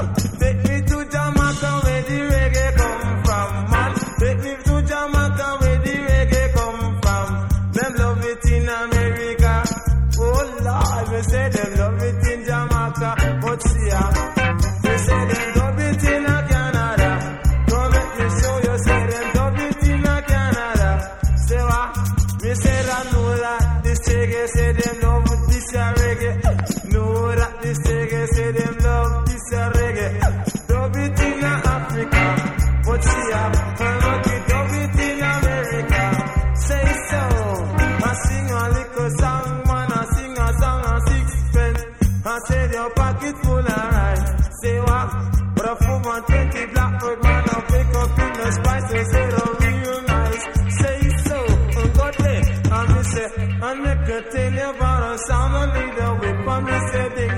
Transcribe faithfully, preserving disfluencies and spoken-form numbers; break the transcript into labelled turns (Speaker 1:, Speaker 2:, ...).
Speaker 1: Take me to Jamaica where the reggae come from, man. Take me to Jamaica where the reggae come from. Them love it in America. Oh Lord, we say them love it in Jamaica. But see ya, we say them love it in Canada. Come let me show you, say them love it in Canada. Say what? We say that know that this reggae, say them love this reggae. Know that this reggae, say them love this reggae. Love it in Africa. But see ya, I'm not love it in America. Say so. I sing a little song, man. I sing a song on sixpence. I say your pocket full of rice. Say what? But a four man twenty blackbird man, I'll pick up in the spices. Say the real nice. Say so. I'm got there. And me say, and me can tell you about a sound and lead the whip. And me say,